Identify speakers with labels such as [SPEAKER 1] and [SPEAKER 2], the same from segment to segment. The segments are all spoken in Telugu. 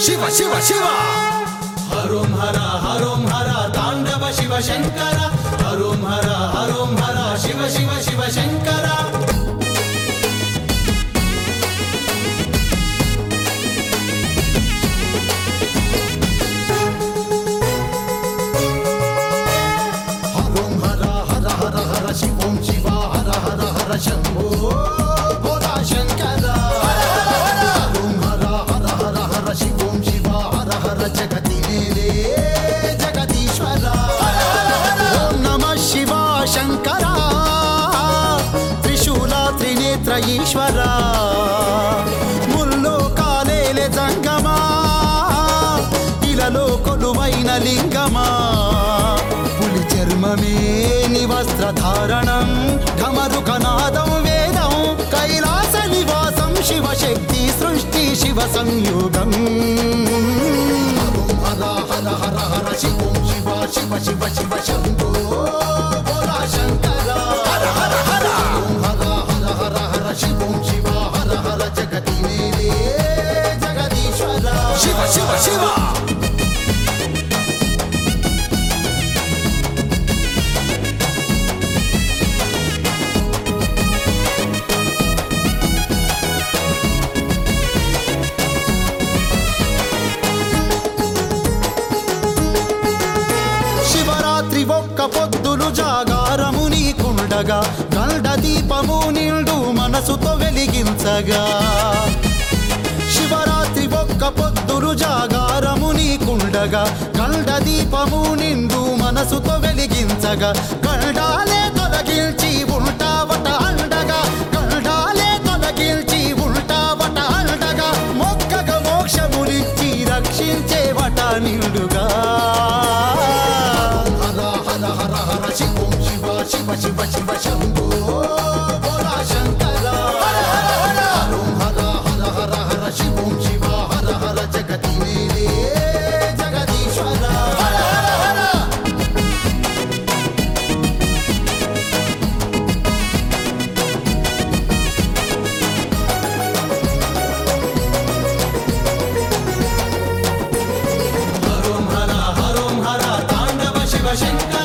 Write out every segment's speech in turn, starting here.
[SPEAKER 1] శివ శివ శివ
[SPEAKER 2] హరోం హర తాండవ శివ శంకర హరోం హర శివ శివ శివ శంకర హరోం హర హర హర హర శివం శివ హర హర హర శంభో భోలా శంకర హరోం హర హర హర హర శివం శివ హర హర జగతి నేలే జగదీశ్వర ఓం నమః శివ శంకర త్రిశూల త్రినేత్ర ఈశ్వర ముల్లోకాలేలే జంగమా ఇలలో కొలువైన లింగమా పులి చర్మమే ని వస్త్రధారణం ఢమరుకనాదం వేదం కైలాస నివాసం శివశక్తి సృష్టి శివ సంయోగం హర హర హర హర శివం శివ శివ శివ శివ శంభో భోలా శంకర హర హర హర హర హర హర హర శివం శివ హర హర జగతి నేలే జగదీశ్వర
[SPEAKER 1] శివ శివ శివ
[SPEAKER 2] శివరాత్రి ఒక్క పొద్దులు జాగారము నీకుండగా గండ దీపము నిండు మనసుతో వెలిగించగా శివరాత్రి ఒక్క పొద్దులు జాగారము నీకుండగా గండ దీపము నిండు మనసుతో వెలిగించగా గండాలే తొలగించి ఉంటావట అండగా గండాలే తొలగించి ఉంటావట అండగా మొక్కగా మోక్షములిచ్చి రక్షించేవట నిండుగా శివం శివ శివ శివ శివ శంభో భోలా శంకర హరోం హర హర హర హర శివం శివ హర హర జగతి నేలే జగదీశ్వర హరోం హర తాండవ శివ శంకర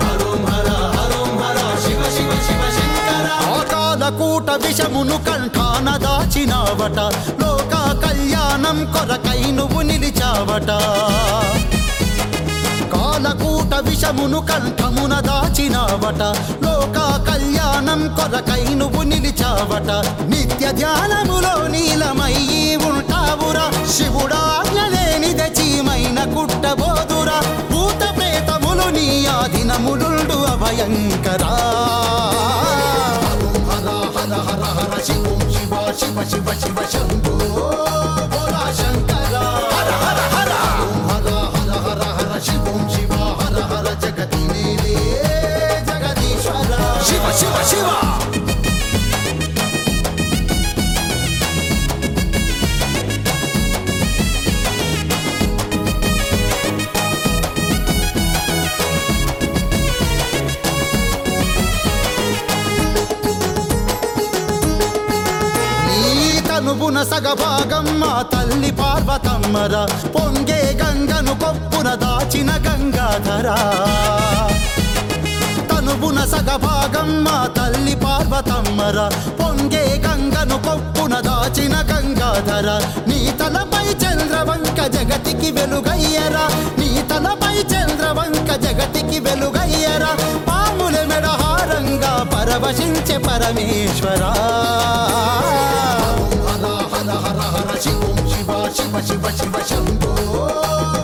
[SPEAKER 2] కూట విషమును కంఠాన దాచినావట లోక కళ్యాణం కొరకై నువ్వు నిలిచావట కాలకూట విషమును కంఠమున దాచినావట లోక కళ్యాణం కొరకై నువ్వు నిలిచావట నిత్య ధ్యానములో నీలమయ్యి ఉంటావురా శివుడాజ్ఞలేనిదే చీమైన కుట్టబోదురా భూత ప్రేతములు నీ ఆధీనములుండు అభయంకరా హర హర శివం శివ శివ శివ శివ శంభో భోలా శంకర హర హర హర హర హర హర హర శివం శివ హర హర జగతి నేలే జగదీశ్వర
[SPEAKER 1] శివ శివ శివ
[SPEAKER 2] నువ్వున సగభాగం మా తల్లి పార్వతమ్మర పొంగే గంగను కొప్పున దాచిన గంగాధర తనువున సగభాగం మా తల్లి పార్వతమ్మర పొంగే గంగను కొప్పున దాచిన గంగాధర నీ తలపై చంద్రవంక జగతికి వెలుగయ్యరా నీ తలపై చంద్రవంక జగతికి వెలుగయ్యరా పాముల మెడహారంగా పరవశించే పరమేశ్వరా హర హర హర శివం శివ శివ శివ శివ శంభో